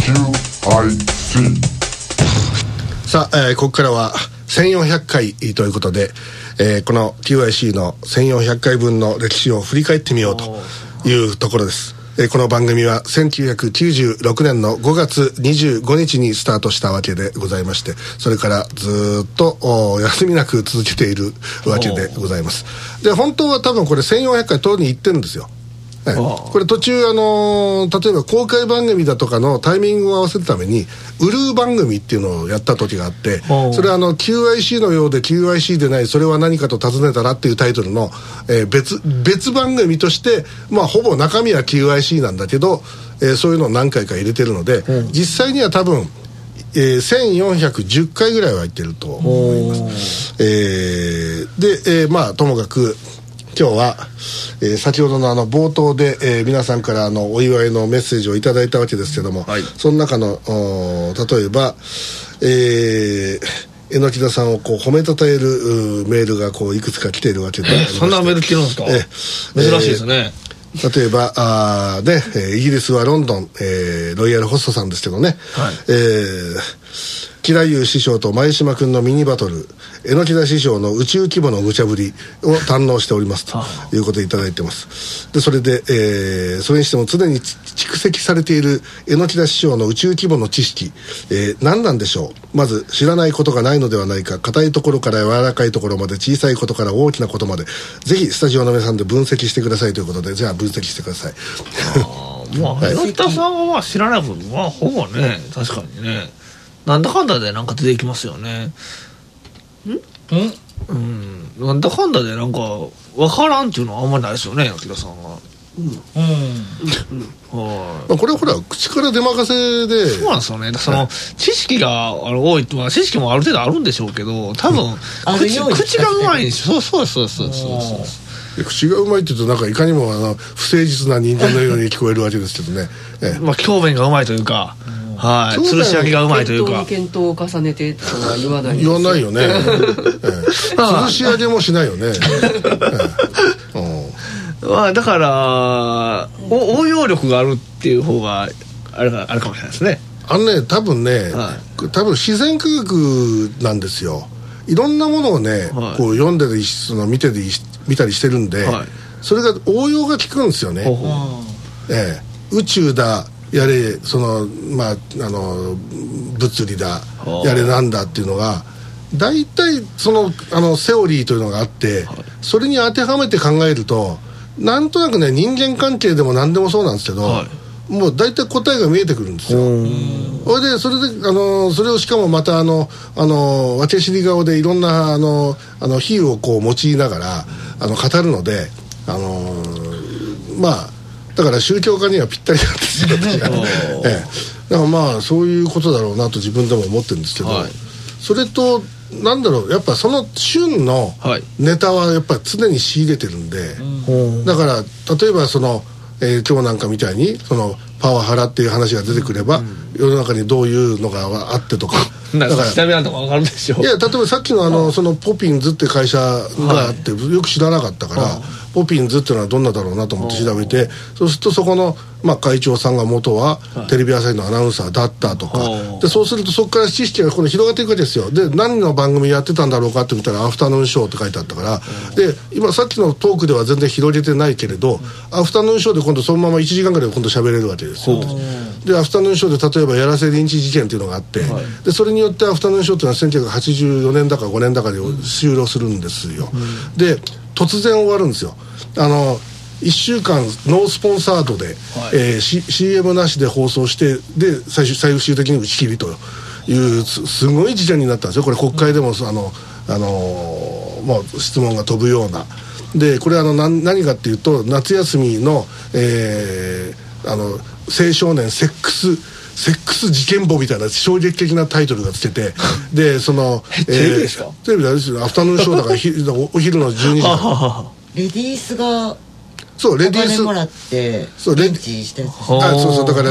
さあ、ここからは1400回ということで、この QIC の1400回分の歴史を振り返ってみようというところです。この番組は1996年の5月25日にスタートしたわけでございまして、それからずっと休みなく続けているわけでございます。で、本当は多分これ1400回取りに行ってるんですよ。これ途中例えば公開番組だとかのタイミングを合わせるためにウルー番組っていうのをやった時があって、それはQIC のようで QIC でないそれは何かと尋ねたらっていうタイトルの、別番組として、まあほぼ中身は QIC なんだけど、そういうのを何回か入れてるので、実際には多分1410回ぐらいは入ってると思います。で、まあともかく今日は、先ほどの冒頭で、皆さんからお祝いのメッセージをいただいたわけですけども、はい、その中の例えば、榎田さんをこう褒めたたえるメールがこういくつか来ているわけで、 そんなメール来てるんですか？珍しいですね。 例えばイギリスはロンドン、ロイヤルホストさんですけどね、はい、木田優師匠と前島君のミニバトル、榎田師匠の宇宙規模の無茶ぶりを堪能しておりますということでいただいてます。でそれで、それにしても常に蓄積されている榎田師匠の宇宙規模の知識、何なんでしょう。まず知らないことがないのではないか、硬いところから柔らかいところまで、小さいことから大きなことまで、ぜひスタジオの皆さんで分析してくださいということで、じゃあ分析してください。 まあ榎田さんはまあ知らない部分はほぼね、確かにね、なんだかんだでなんか出てきますよね。なんだかんだでなんか分からんっていうのはあんまりないですよね、榎田さんは。 これはほら口から出任せで、 そうなんですよね。その知識が多いとは、知識もある程度あるんでしょうけど、多分口がうまいんですよ。そう口がうまいって言うとなんかいかにも不誠実な人間のように聞こえるわけですけどね。 まあ教鞭がうまいというか、はい、吊るし上げがうまいというか、 検討を重ねてとは言わないですよ。言わないよね。吊るし上げもしないよね。 まあだから応用力があるっていう方があるかもしれないですね。 多分ね、多分自然科学なんですよ。いろんなものをね、こう読んでる見たりしてるんで、それが応用が効くんですよね。宇宙だやれ物理だやれなんだっていうのが大体セオリーというのがあって、それに当てはめて考えるとなんとなくね、人間関係でも何でもそうなんですけど、もう大体答えが見えてくるんですよ。それでそれをしかもまた分け知り顔でいろんな比喩をこう用いながら語るので、まあだから宗教家にはぴったりなんですよ。だからまあそういうことだろうなと自分でも思ってるんですけど、それとなんだろう、やっぱその旬のネタはやっぱ常に仕入れてるんで、だから例えば今日なんかみたいにパワハラっていう話が出てくれば、世の中にどういうのがあってとか、 だから調べられたら分かるでしょ。 いや、例えばさっきのそのポピンズって会社があって、よく知らなかったから、ポピンズっていうのはどんなだろうなと思って調べて、そうするとそこの、会長さんが元はテレビ朝日のアナウンサーだったとか、でそうするとそこから知識が今度広がっていくわけですよ。で何の番組やってたんだろうかって見たらアフタヌーンショーって書いてあったから、で今さっきのトークでは全然広げてないけれど、アフタヌーンショーで今度そのまま1時間ぐらい今度喋れるわけですよ。でアフタヌーンショーで例えばやらせリンチ事件っていうのがあって、でそれによってアフタヌーンショーっていうのは1984年だか5年だかで終了するんですよ。で突然終わるんですよ。1週間ノースポンサードで、CM なしで放送して、で最終的に打ち切りというすごい事件になったんですよ。これ国会でも質問が飛ぶような。でこれ何かっていうと、夏休みの、青少年セックス事件簿みたいな衝撃的なタイトルがつけて、でテレビですか？ テレビですよ。アフタヌーンショーだからお昼の12時レディースがそうレディースお金もらってレンチしたやつ。 そうだから、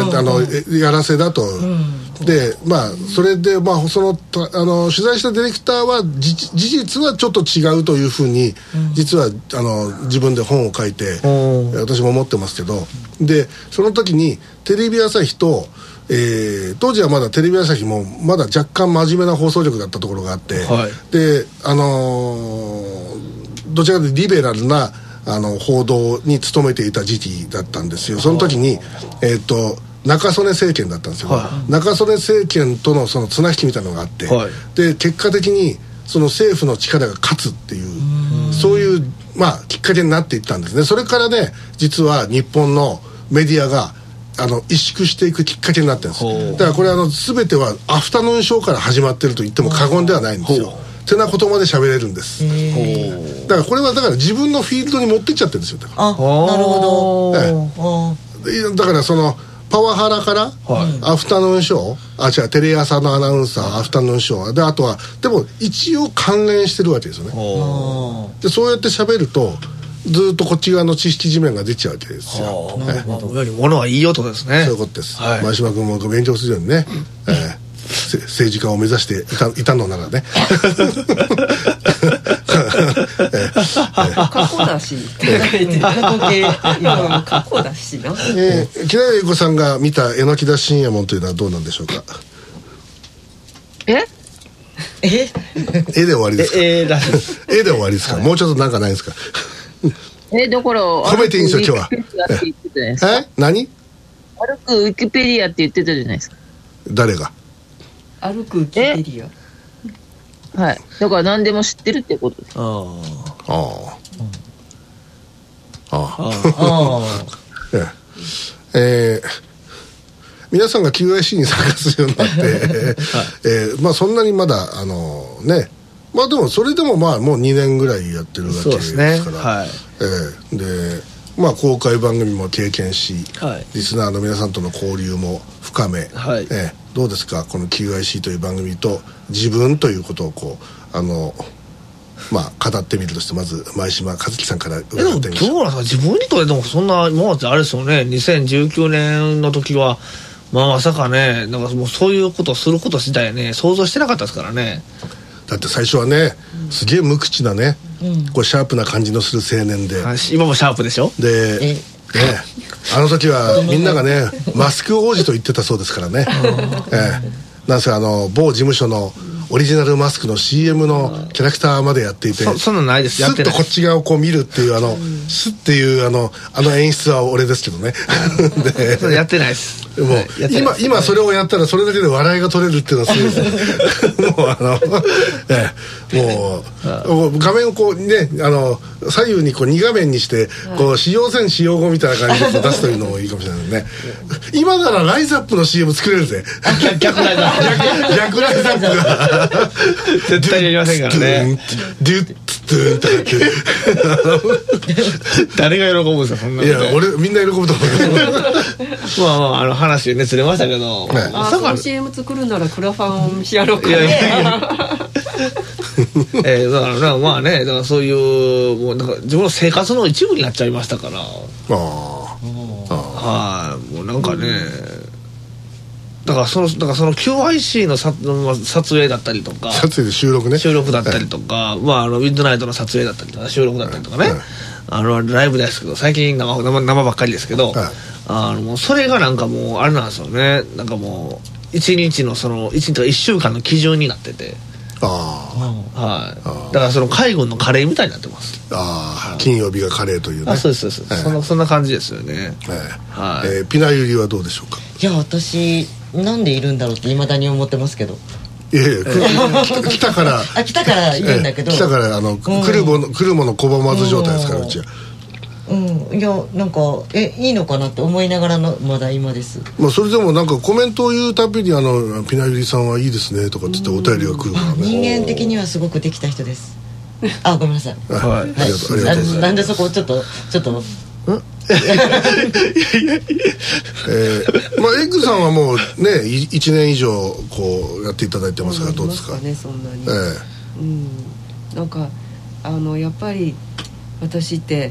やらせだと、でそれで取材したディレクターは事実はちょっと違うというふうに、実は自分で本を書いて、私も思ってますけど、でその時にテレビ朝日と当時はまだテレビ朝日もまだ若干真面目な放送局だったところがあって、はい、でどちらかというとリベラルな報道に努めていた時期だったんですよ。その時に中曽根政権だったんですよ、はい、中曽根政権とのその綱引きみたいなのがあって、はい、で結果的にその政府の力が勝つっていう、そういう、きっかけになっていったんですね。それからね、実は日本のメディアが萎縮していくきっかけになってるんです。だからこれ全てはアフタヌーンショーから始まってると言っても過言ではないんですよ。てなことまで喋れるんです。だからこれは自分のフィールドに持ってっちゃってるんですよ。だからなるほど、 だからそのパワハラから、アフタヌーンショー、テレ朝のアナウンサー、アフタヌーンショーで、あとはでも一応関連してるわけですよね。でそうやって喋るとずっとこっち側の知識地面が出ちゃうわけですよ。 なるほど。ものはいい音ですね。 そういうことです。前島君も勉強するようにね、政治家を目指していたのならね。 過去だし過去だしな。 木田由子さんが見た榎田信也門というのはどうなんでしょうか。 絵で終わりですか。絵で終わりですか。もうちょっとなんかないですか。 だから褒めていいんですよ今日は。何？ 歩くウィキペディアって言ってたじゃないですか。 誰が？ 歩くウィキペディア。 はい。だから何でも知ってるってことです。 皆さんが QIC に参加するようになって、そんなにまだね、でもそれでももう2年ぐらいやってるわけですから、で公開番組も経験し、リスナーの皆さんとの交流も深め、どうですか、この QIC という番組と自分ということを語ってみるとして、まず前島和樹さんから伺ってみましょう。 でもどうなんですか、自分にとってでもそんなもうあれですよね。2019年の時はまさかね、なんかもうそういうことをすること自体ね、想像してなかったですからね。 だって最初はね、すげえ無口なね、こうシャープな感じのする青年で、 今もシャープでしょ。 であの時はみんながねマスク王子と言ってたそうですからね。なんせ某事務所のオリジナルマスクの CM のキャラクターまでやっていて、 そんなのないです。 スッとこっち側をこう見るっていうスッっていう演出は俺ですけどね。 でやってないです。 もう今それをやったらそれだけで笑いが取れるっていうのはすごいですもう画面をこうね左右にこう2画面にしてこう使用前使用後みたいな感じで出すというのもいいかもしれないね。今ならライズアップの CM 作れるぜ。 逆ライズアップ。 逆ライズアップが絶対やりませんからね。 デュッツーンとかって誰が喜ぶんですかそんなの。 いやみんな喜ぶと思う。 話ねずれましたけど、 その CM 作るならクラファンしやろうかね。 だからだからそういうもうなんか自分の生活の一部になっちゃいましたから。もうなんかね、だからその QIC の撮影だったりとか、 撮影で収録だったりとか、ウィンドナイトの撮影だったりとか収録だったりとかね、ライブですけど、最近生ばっかりですけど、もうそれがなんかもうあれなんですよね。なんかもう1日とか1週間の基準になってて、だからその海軍のカレーみたいになってます。 金曜日がカレーというね。 そうです、そんな感じですよね。 ピナユリはどうでしょうか。 いや私なんでいるんだろうって未だに思ってますけど。 来たからいるんだけど、来たから来るもの拒まず状態ですから、うちは。 いやなんかいいのかなって思いながらのまだ今です。 それでもなんかコメントを言うたびにピナユリさんはいいですねとかって言ってお便りが来るからね。 人間的にはすごくできた人です。ごめんなさい。 ありがとうございます。 なんでそこちょっとエッグさんはもうね1年以上こうやっていただいてますが、どうですかね。そんなになんかやっぱり私って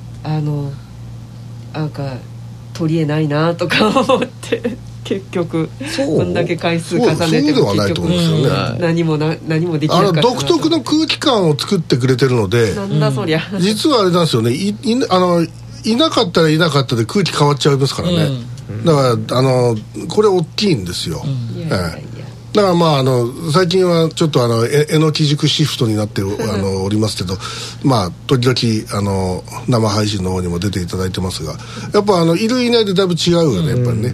なんか取り柄ないなとか思って結局こんだけ回数重ねても結局何もできなかった。 独特の空気感を作ってくれてるので、 なんだそりゃ。実はあれなんですよね、いなかったらいなかったで空気変わっちゃいますからね。 だからこれ大きいんですよ、だからまあ最近はちょっとえのき塾シフトになっておりますけど、まあ時々生配信の方にも出ていただいてますが、やっぱいるいないでだいぶ違うよね、やっぱりね。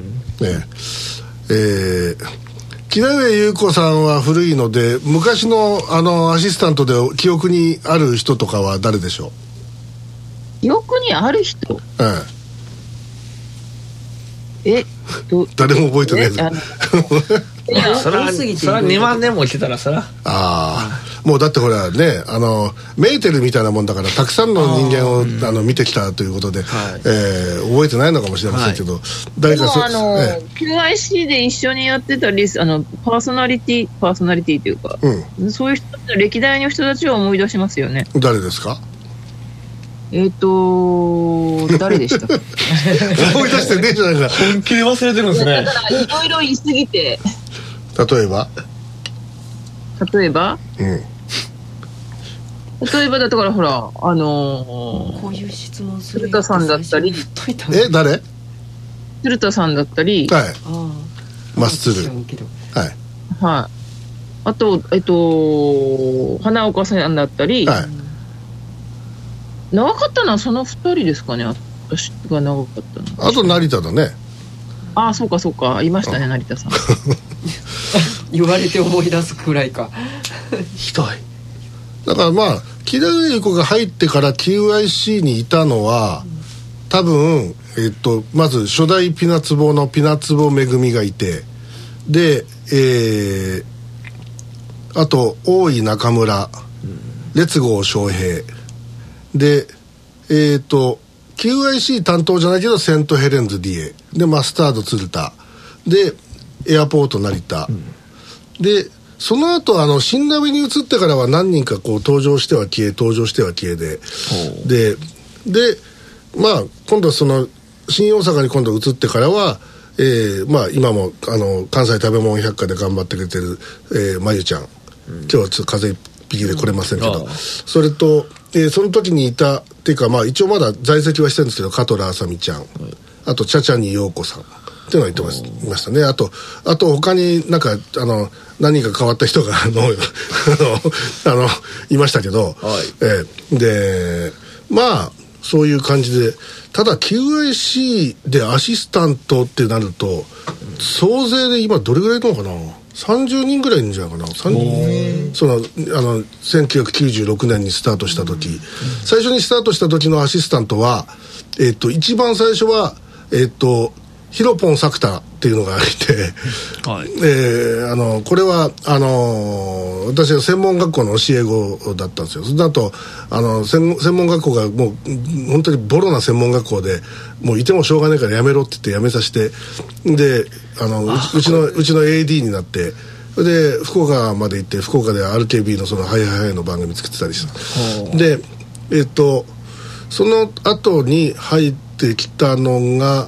木上優子さんは古いので、昔のアシスタントで記憶にある人とかは誰でしょう？ 記憶にある人？ 誰も覚えてないですそれは2万年も来てたらもうだってほらね、メーテルみたいなもんだから、たくさんの人間を見てきたということで、覚えてないのかもしれませんけど、誰か QIC で一緒にやってたパーソナリティというか、そういう人たち、歴代の人たちを思い出しますよね。 誰ですか？ 誰でした思い出してねえじゃないか。 本気で忘れてるんですね。 だからいろいろ言いすぎて。 例えばだからほらこういう質問する鶴田さんだったり、 誰？ 鶴田さんだったり、 マスツル、 あと花岡さんだったり、長かったのはその2人ですかね。私が長かったの。 あと成田だね。 そうかいましたね、成田さん。 言われて思い出すくらいか。 ひどい。 だからまあ木田優子が入ってから QIC にいたのは、多分まず初代ピナツボのピナツボめぐみがいて、であと大井中村、列郷翔平でQIC 担当じゃないけどセントヘレンズ DA でマスタード鶴田でエアポート成田、でその後新鍋に移ってからは何人かこう登場しては消えでまあ今度その新大阪に今度移ってからは、まあ今も関西食べ物百科で頑張ってくれてる、まゆちゃん、今日はちょっと風邪一匹で来れませんけど、それと、その時にいたっていうか、まあ一応まだ在籍はしてるんですけど、香取あさみちゃん、あと茶々に陽子さんっていうのがいましたね。あと他になんか何人か変わった人がいましたけど、でまあそういう感じで、ただ QIC でアシスタントってなると、総勢で今どれぐらいいるのかな、30人ぐらいいるんじゃないかな。1996年にスタートした時、最初にスタートした時のアシスタントは、一番最初はヒロポン作田っていうのがいて、これは私は専門学校の教え子だったんですよ。その後専門学校がもう本当にボロな専門学校で、もういてもしょうがないからやめろって言ってやめさせて、でうちの AD になって、で福岡まで行って、福岡で RKB のそのハイハイの番組作ってたりした。でその後に入ってきたのが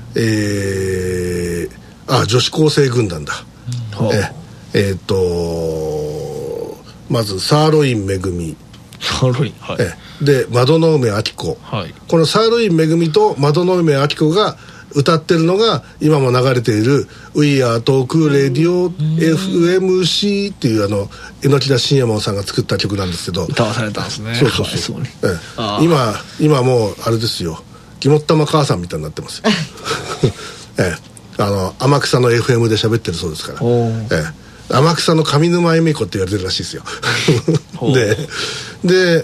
女子高生軍団だ。まずサーロインめぐみ、で窓の梅明子、このサーロインめぐみと窓の梅明子が歌ってるのが今も流れている We Are Talk Radio FMC っていう榎田信也さんが作った曲なんですけど、 歌わされたんですね。 そう、今もうあれですよ、肝っ玉母さんみたいになってますよ。天草の FM で喋ってるそうですから、天草の上沼恵美子って言われてるらしいですよ。で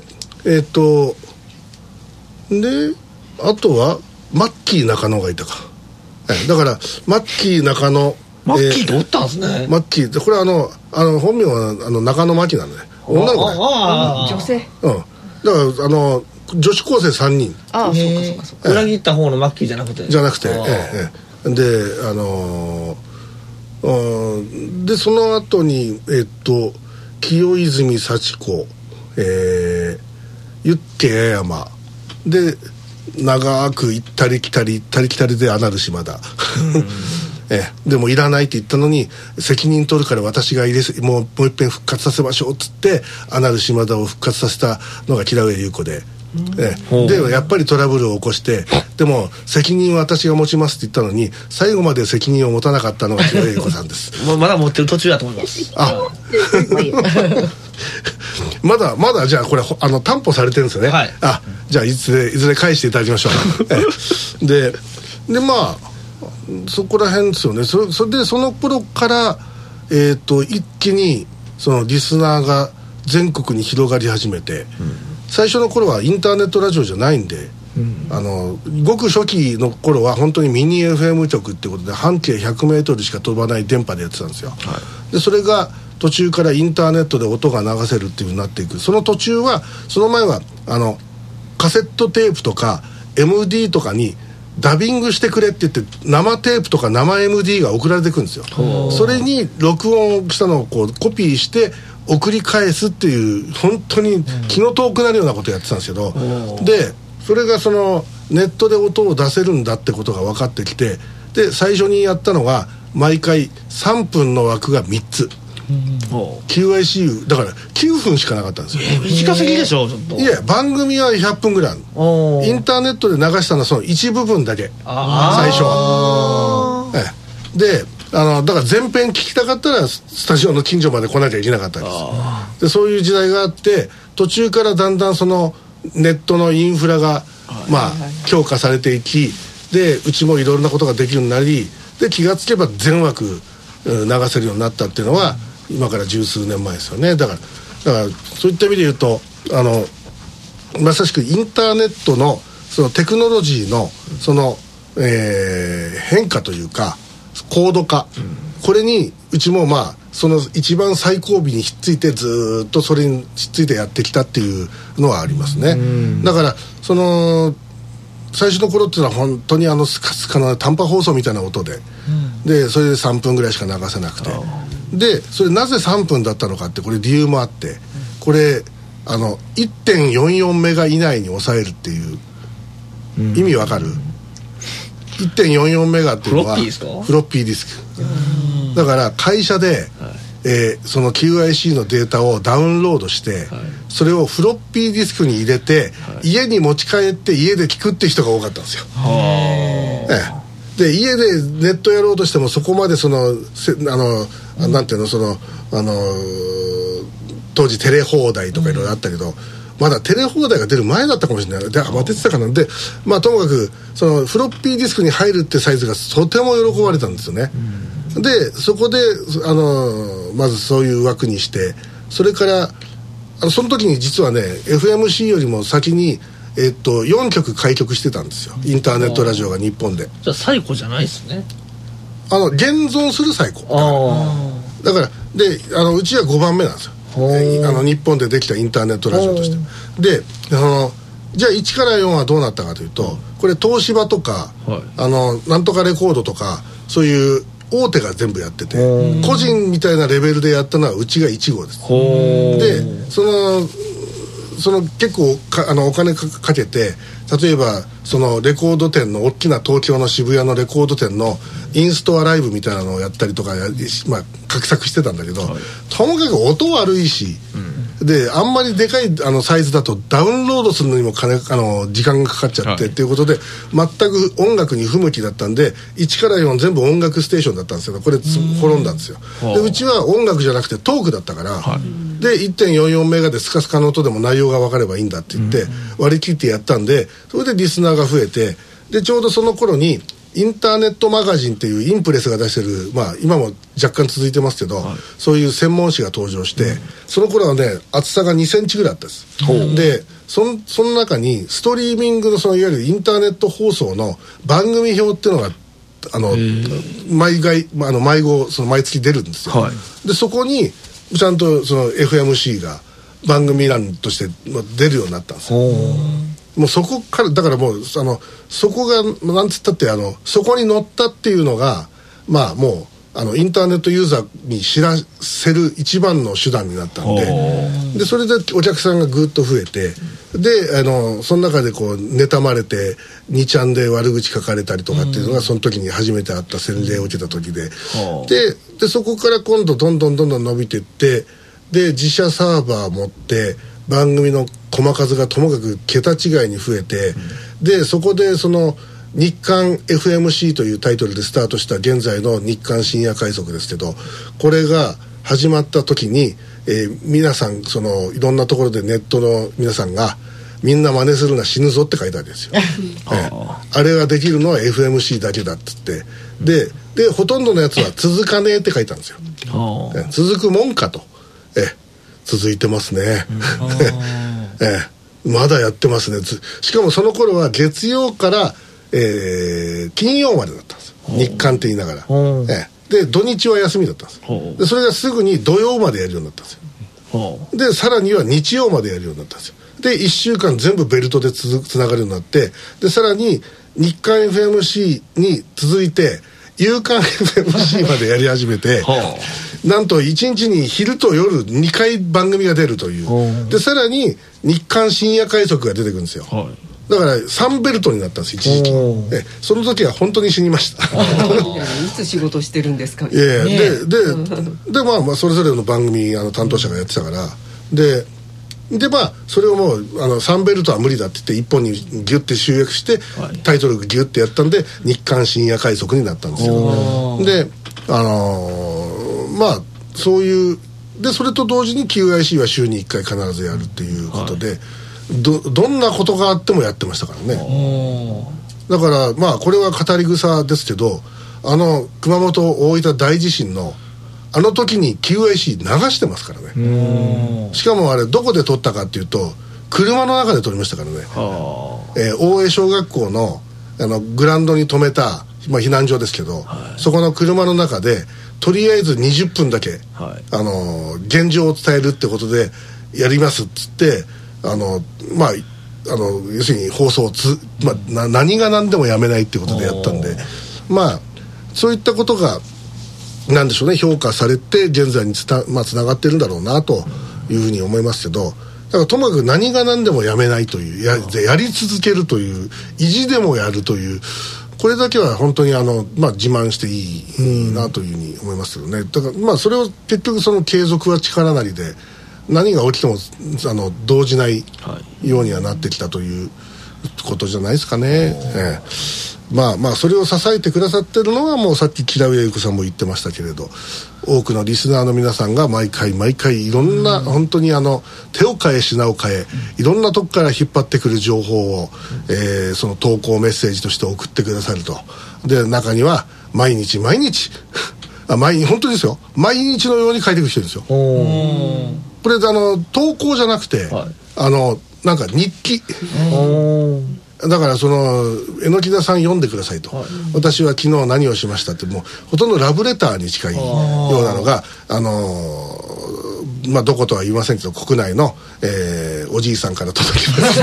あとはマッキー中野がいたか。だからマッキー中野、 マッキーっておったんですね。 マッキーってこれは本名は中野真紀なんだね。女の子ね。 女性。 だから女子高生3人。 そうか。 裏切った方のマッキーじゃなくて。 ででその後に清泉幸子、ユッケ八山で長く行ったり来たりでアナル島田。でもいらないって言ったのに、責任取るから私がもう一遍復活させましょうっつってアナル島田を復活させたのが木田上優子で、 でやっぱりトラブルを起こして、でも責任は私が持ちますって言ったのに最後まで責任を持たなかったのが清江子さんですまだ持ってる途中だと思います。 まだじゃあこれ担保されてるんですよね、じゃあいずれ返していただきましょうでまあそこら辺ですよね。それでその頃から一気にそのリスナーが全国に広がり始めて、最初の頃はインターネットラジオじゃないんで、ごく初期の頃は本当にミニ FM 局ってことで半径 100m しか飛ばない電波でやってたんですよ、でそれが途中からインターネットで音が流せるっていう風になっていく。その途中はその前はカセットテープとか MD とかにダビングしてくれって言って生テープとか生 MD が送られてくるんですよ。それに録音したのをこうコピーして送り返すっていう本当に気の遠くなるようなことをやってたんですけど、でそれがそのネットで音を出せるんだってことが分かってきて、で最初にやったのが毎回3分の枠が3つ、QICU だから9分しかなかったんですよ。 短すぎでしょちょっと。 いや番組は100分ぐらいある。インターネットで流したのはその一部分だけ、最初は。でだから全編聞きたかったらスタジオの近所まで来なきゃいけなかったんです。でそういう時代があって、途中からだんだんそのネットのインフラが強化されていき、でうちもいろいろなことができるようになり、で気がつけば全枠流せるようになったっていうのは今から十数年前ですよね。だからそういった意味で言うとまさしくインターネットのそのテクノロジーのその、変化というか高度化、これにうちもその一番最後尾にひっついてずっとそれにひっついてやってきたっていうのはありますね。だからその最初の頃っていうのは本当にスカスカの短波放送みたいな音で、でそれで3分ぐらいしか流せなくて、でそれなぜ3分だったのかって、これ理由もあって、これ1.44 メガ以内に抑えるっていう意味わかる？ 1.44 メガっていうのはフロッピーディスク。だから会社で、その QIC のデータをダウンロードして、それをフロッピーディスクに入れて、家に持ち帰って家で聞くって人が多かったんですよ。で家でネットやろうとしてもそこまでそのなんていうの、その当時テレ放題とかいろいろあったけど、まだテレ放題が出る前だったかもしれない。で出てたかな。でともかくそのフロッピーディスクに入るってサイズがとても喜ばれたんですよね。でそこでまずそういう枠にして、それからその時に実はね FMC よりも先に4局開局してたんですよ、インターネットラジオが日本で。 じゃあ最古じゃないですね。 現存する最古だからでうちは5番目なんですよ、日本でできたインターネットラジオとして。でじゃあ1から4はどうなったかというと、これ東芝とか、なんとかレコードとかそういう大手が全部やってて、個人みたいなレベルでやったのはうちが1号です。でその結構お金かけて、例えばそのレコード店の大きな東京の渋谷のレコード店のインストアライブみたいなのをやったりとか画策してたんだけど、ともかく音悪いし、であんまりでかいサイズだとダウンロードするのにも時間がかかっちゃってっていうことで、全く音楽に不向きだったんで1から4全部音楽ステーションだったんですけど、これ滅んだんですよ。でうちは音楽じゃなくてトークだったから、で 1.44 メガでスカスカの音でも内容が分かればいいんだって言って割り切ってやったんで、それでリスナーが増えて、でちょうどその頃にインターネットマガジンっていうインプレスが出してる、今も若干続いてますけど、そういう専門誌が登場して、その頃はね厚さが2センチぐらいあったんです。でその中にストリーミングのいわゆるインターネット放送の番組表っていうのが毎月出るんですよ、でそこにちゃんとその FMC が番組欄として出るようになったんですよ。もうそこからだからもうそこがなんつったってそこに載ったっていうのがもうインターネットユーザーに知らせる一番の手段になったんで、それでお客さんがぐっと増えて、でその中でこう妬まれて2ちゃんで悪口書かれたりとかっていうのがその時に初めてあった洗礼を受けた時で、でそこから今度どんどん伸びていって、で自社サーバー持って番組のコマ数がともかく桁違いに増えて、でそこでその日刊 FMC というタイトルでスタートした現在の日刊深夜快速ですけど、これが始まった時に、皆さんそのいろんなところでネットの皆さんがみんな真似するな死ぬぞって書いたわけですよ、あれができるのは FMC だけだっつって、でほとんどのやつは続かねえって書いたんですよ、続くもんかと、続いてますね、まだやってますね。しかもその頃は月曜から、金曜までだったんですよ、日刊って言いながら、で土日は休みだったんですよ。でそれがすぐに土曜までやるようになったんですよ。でさらには日曜までやるようになったんですよ。で1週間全部ベルトでつながるようになって、でさらに日刊 FMC に続いて夕刊 FMC までやり始めてなんと1日に昼と夜2回番組が出るという。でさらに日刊深夜快速が出てくるんですよ、だから3ベルトになったんです一時期。その時は本当に死にましたいつ仕事してるんですかね。 でまあそれぞれの番組担当者がやってたから、でまあそれをもう3ベルトは無理だって言って1本にギュッて集約して、タイトルギュッてやったんで日刊深夜快速になったんですよ。でまあそういうでそれと同時に QIC は週に1回必ずやるっていうことで、どんなことがあってもやってましたからね。だからまあこれは語り草ですけど、熊本大分大地震のあの時に QIC 流してますからね。しかもあれどこで撮ったかっていうと車の中で撮りましたからね。大江小学校のグラウンドに止めた、まあ、避難所ですけど、そこの車の中でとりあえず20分だけ、現状を伝えるってことでやりますっつってまあ要するに放送を何が何でもやめないってことでやったんで、まあそういったことがなんでしょうね、評価されて現在につながってるんだろうなというふうに思いますけど、だからともかく何が何でもやめないという やり続けるという意地でもやるという、これだけは本当に自慢していいなというふうに思いますよね。だからまあそれを結局その継続は力なりで何が起きても動じないようにはなってきたということじゃないですかね。まあそれを支えてくださってるのはもうさっき木田上由子さんも言ってましたけれど、多くのリスナーの皆さんが毎回いろんな本当に手を変え品を変えいろんなとこから引っ張ってくる情報を、その投稿メッセージとして送ってくださると。で中には毎日本当ですよ、毎日のように書いてくる人いるんですよ。これ投稿じゃなくて、なんか日記だから榎田さん読んでくださいと、私は昨日何をしましたってもうほとんどラブレターに近いようなのがどことは言いませんけど国内の、おじいさんから届きます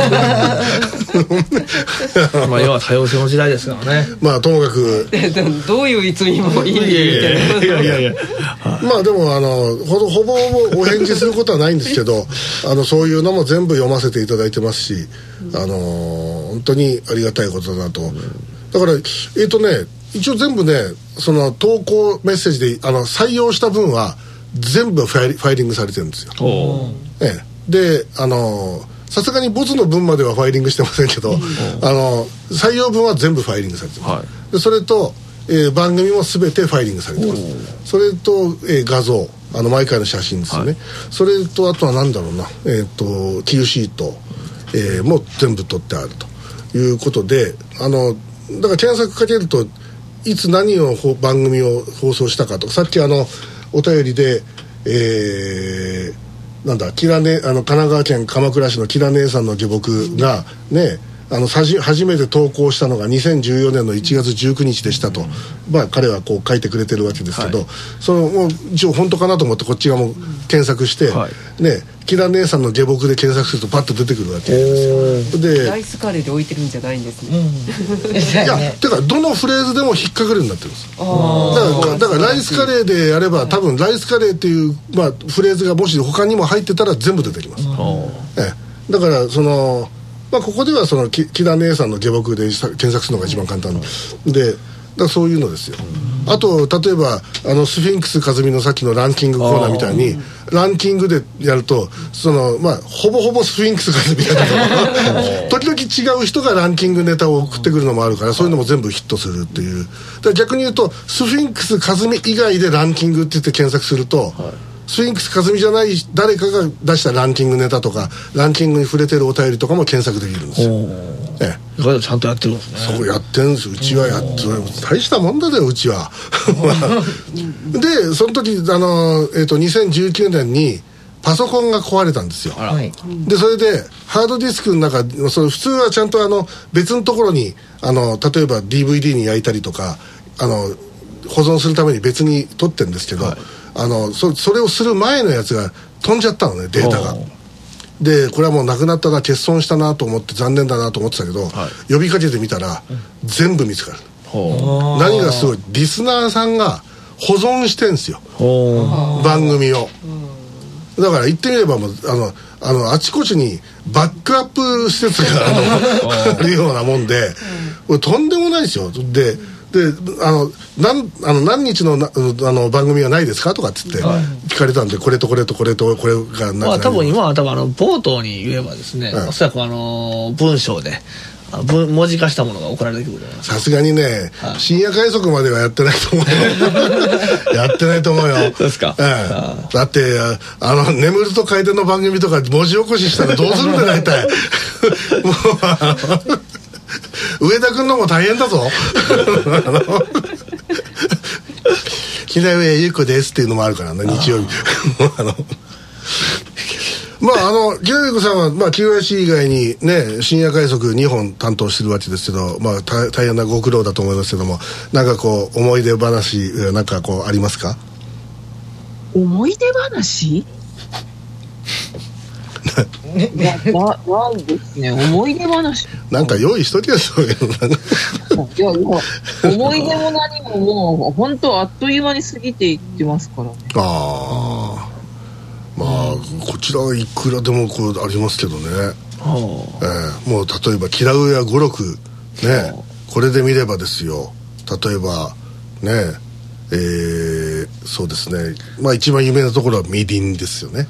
まあ要は多様性の時代ですからね。 まあともかくどういういつにもいいいやまあでもほぼお返事することはないんですけどそういうのも全部読ませていただいてますし、本当にありがたいことだなと。だから一応全部ねその投稿メッセージで採用した分は全部ファイリングされてるんですよ。でさすがにボツの分まではファイリングしてませんけど採用分は全部ファイリングされてます、でそれと、番組も全てファイリングされてます。それと、画像毎回の写真ですよね、それとあとは何だろうなQシート、もう全部取ってあるということでだから検索かけるといつ何を番組を放送したかとか、さっきお便りで神奈川県鎌倉市のキラ姉さんの下僕がね初めて投稿したのが2014年の1月19日でしたと、彼はこう書いてくれてるわけですけど、もう一応本当かなと思ってこっちがもう検索して、キラ姉さんの下僕で検索するとパッと出てくるわけですよ。でライスカレーで置いてるんじゃないんですね、 いやてかどのフレーズでも引っかかるようになってるんです。だからライスカレーでやれば多分ライスカレーっていう、フレーズがもし他にも入ってたら全部出てきます。だからここでは木田姉さんの下僕で検索するのが一番簡単で、だからそういうのですよ。 あと例えばスフィンクス和美のさっきのランキングコーナーみたいにランキングでやるとほぼほぼスフィンクス和美だけど時々違う人がランキングネタを送ってくるのもあるから、そういうのも全部ヒットするっていう。だから逆に言うとスフィンクス和美以外でランキングって言って検索すると、スフィンクス和美じゃない誰かが出したランキングネタとかランキングに触れてるお便りとかも検索できるんですよ。 ちゃんとやってるんですね。 そうやってるんです。うちは大したもんだようちは。でその時2019年にパソコンが壊れたんですよ。でそれでハードディスクの中、普通はちゃんと別のところに例えば DVD に焼いたりとか保存するために別に取ってるんですけど、それをする前のやつが飛んじゃったのね、データが。でこれはもうなくなったな、欠損したなと思って残念だなと思ってたけど、呼びかけてみたら全部見つかる。何がすごい、リスナーさんが保存してんすよ、番組を。だから言ってみればもうあちこちにバックアップ施設があるようなもんで、これとんでもないですよ。で何日の番組はないですかとかって言って聞かれたんで、これとこれとこれとこれが多分今は冒頭に言えばですね、おそらく文章で文字化したものが送られてくる。 さすがにね、深夜快速まではやってないと思うよ。やってないと思うよ。 そうですか。 だって眠ると回転の番組とか文字起こししたらどうするんだよ大体。もう上田君のも大変だぞ。木田上優子ですっていうのもあるからね、日曜日。木田優子さんは、QIC 以外にね深夜快速2本担当してるわけですけど、大変なご苦労だと思いますけども、なんかこう思い出話なんかこうありますか？ 思い出話？なんですね、思い出話なんか用意しときやそうよ。 思い出も何ももう本当あっという間に過ぎていってますからね。 こちらはいくらでもこうありますけどね。もう例えばキラウエア語録ね、これで見ればですよ。例えばね、そうですね、一番有名なところはみりんですよね。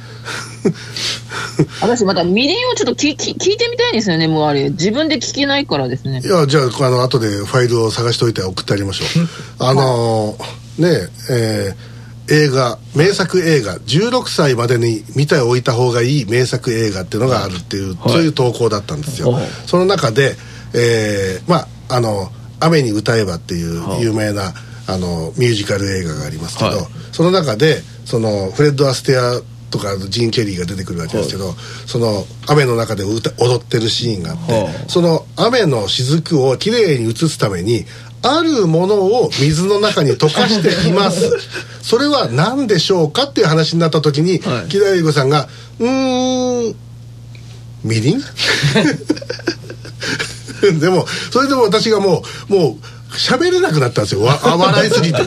私またみりんをちょっと聞いてみたいんですよね。もうあれ自分で聞けないからですね。 いや、じゃあ後でファイルを探しておいて送ってありましょう。名作映画16歳までに見ておいた方がいい名作映画っていうのがあるっていう、そういう投稿だったんですよ。その中で、雨に歌えばっていう有名なミュージカル映画がありますけど、その中でフレッド・アステアとかジン・ケリーが出てくるわけですけど、その雨の中で踊ってるシーンがあって、その雨の雫をきれいに映すためにあるものを水の中に溶かしています。それは何でしょうかっていう話になった時に、木田優子さんがみりんでもそれでも私がもう喋れなくなったんですよ。笑いすぎて。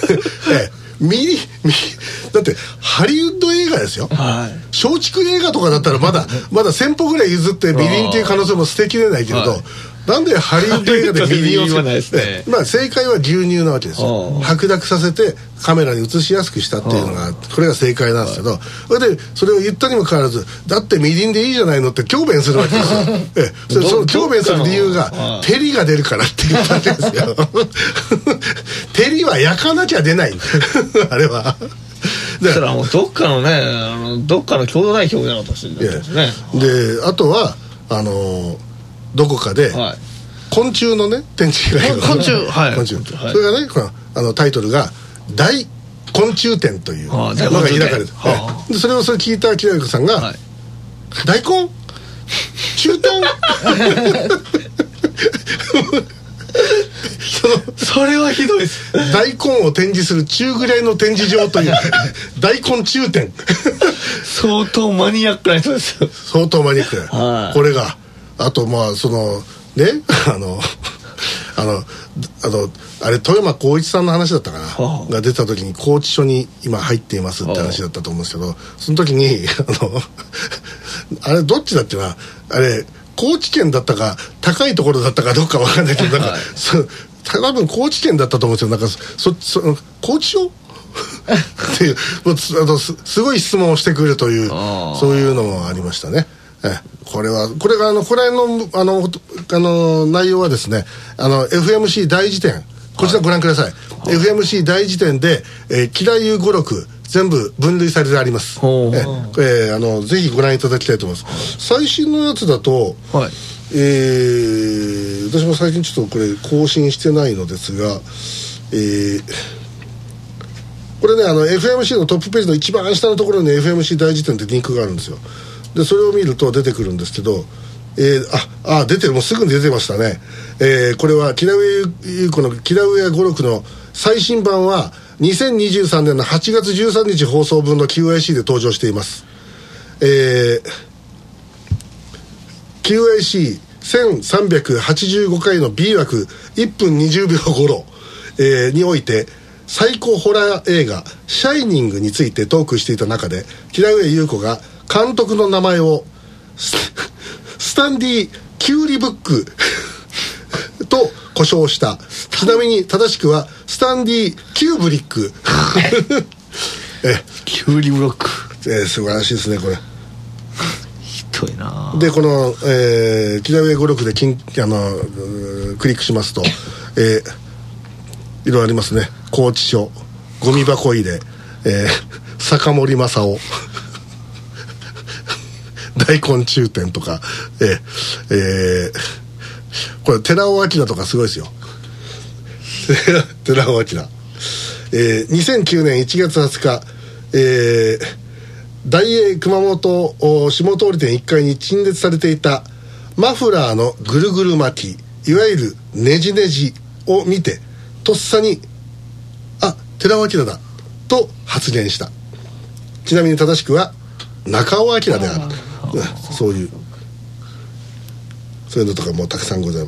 だってハリウッド映画ですよ。松竹映画とかだったらまだ1000歩ぐらい譲ってみりんっていう可能性も捨てきれないけれど、なんでハリウッド映画でみりんを正解は牛乳なわけですよ。白濁させてカメラに映しやすくしたっていうのがこれが正解なんですけど、それを言ったにもかかわらず、だってみりんでいいじゃないのって強弁するわけですよ。その強弁する理由が照りが出るからって言ったわけですよ。照りは焼かなきゃ出ないあれは。 だからもうどっかの共同代表みたいなことしてるんですね。 であとはどこかで昆虫のね展示会が昆虫それがねタイトルが大昆虫展というのが開かれて、でそれを聞いた木田優子さんが大根中天それはひどいです。 大根を展示する中ぐらいの展示場という大根中展。 相当マニアックな人ですよ。 相当マニアックな、これがあとあれ富山光一さんの話だったかな、が出た時に拘置所に今入っていますって話だったと思うんですけど、その時にあれどっちだってな、あれ高知県だったか高いところだったかどうか分かんないけど、 多分高知県だったと思うんですよ。なんか高知省っていうすごい質問をしてくるというそういうのもありましたね。これがこれの内容はですね、FMC 大辞典、こちらご覧ください。FMC 大辞典で吉田遊語録全部分類されてあります。ぜひご覧いただきたいと思います。最新のやつだと、はい、私も最近ちょっとこれ更新してないのですが、これねFMC のトップページの一番下のところに FMC 大辞典ってリンクがあるんですよ。でそれを見ると出てくるんですけど、出てる、もうすぐに出てましたね。これは木田上優子の木田上語録の最新版は2023年の8月13日放送分の QIC で登場しています。QIC1385 回の B 枠1分20秒頃、において最高ホラー映画シャイニングについてトークしていた中で、木田上優子が監督の名前をスタンディ・キューリブックと呼称した。ちなみに正しくはスタンディ・キューブリックキューリブロック、 素晴らしいですねこれ。 ひどいな。 でこの、木田上語録でクリックしますと、いろいろありますね。高知署、ゴミ箱入れ、坂森正夫大昆虫展とか、これ寺尾明とかすごいですよ寺尾明、2009年1月20日、大英熊本下通り店1階に陳列されていたマフラーのぐるぐる巻き、いわゆるねじねじを見てとっさに寺尾明だと発言した。ちなみに正しくは中尾明である。そういうのとかもたくさんございます。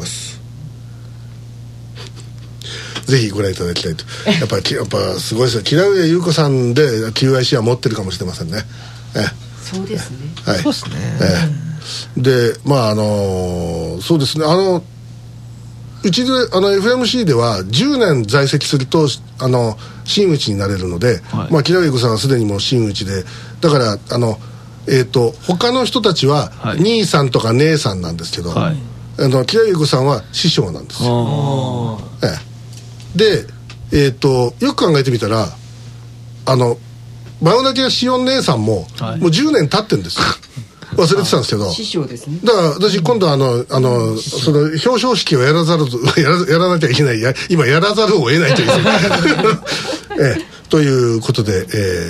ぜひご覧いただきたいと。やっぱすごいですよ。木田上優子さんで QIC は持ってるかもしれませんね。 そうですね。 はい。そうですね。 でそうですね。うちでFMC では10年在籍すると真打ちになれるので、はい、木田上優子さんはすでにもう真打ちで、だから他の人たちは兄さんとか姉さんなんですけど、はい、木田優子さんは師匠なんですよ。で、よく考えてみたら真夜中しおん姉さんも、はい、もう10年経ってるんですよ。忘れてたんですけど、 師匠ですね。 だから私今度その表彰式をやらなきゃいけない、今やらざるを得ないというということで、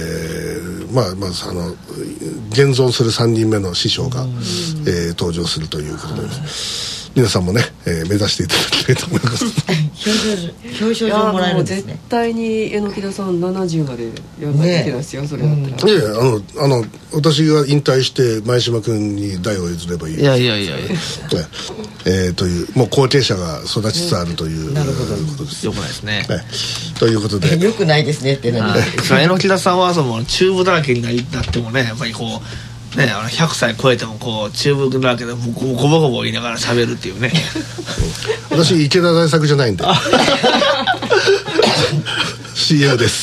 現存する3人目の師匠が、登場するということで、皆さんもね、目指していただきたいと思います表彰状もらえるんですね。 絶対に榎田さん70までやらなきゃいけないですよ、それだったら。 いや私が引退して前島君に代を譲ればいい。 いやというもう後継者が育ちつつあるということです。 よくないですね。 ということでよくないですねって何榎田さんはチューブだらけになってもね、やっぱりこうね、100歳超えてもこうチューブだらけでゴボゴボ言いながら喋るっていうね私池田大作じゃないんでCM です。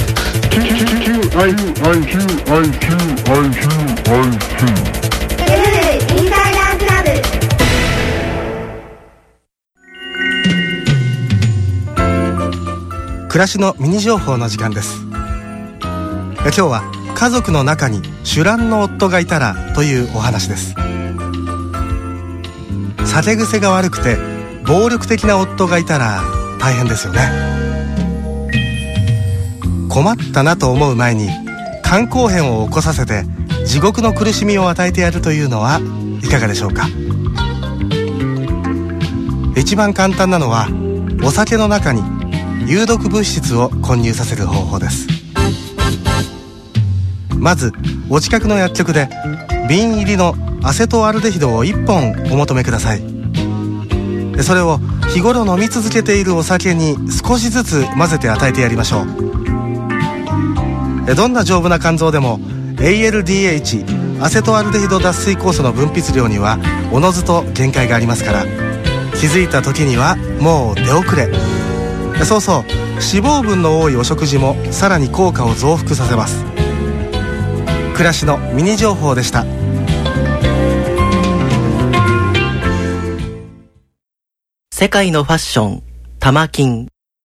暮らしのミニ情報の時間です。今日は家族の中に酒乱の夫がいたらというお話です。酒癖が悪くて暴力的な夫がいたら大変ですよね。困ったなと思う前に肝硬変を起こさせて地獄の苦しみを与えてやるというのはいかがでしょうか。一番簡単なのはお酒の中に有毒物質を混入させる方法です。まずお近くの薬局で瓶入りのアセトアルデヒドを1本お求めください。それを日頃飲み続けているお酒に少しずつ混ぜて与えてやりましょう。どんな丈夫な肝臓でも ALDH アセトアルデヒド脱水酵素の分泌量にはおのずと限界がありますから、 気づいた時にはもう出遅れ。そうそう、脂肪分の多いお食事もさらに効果を増幅させます。暮らしのミニ情報でした。 世界のファッション、玉金。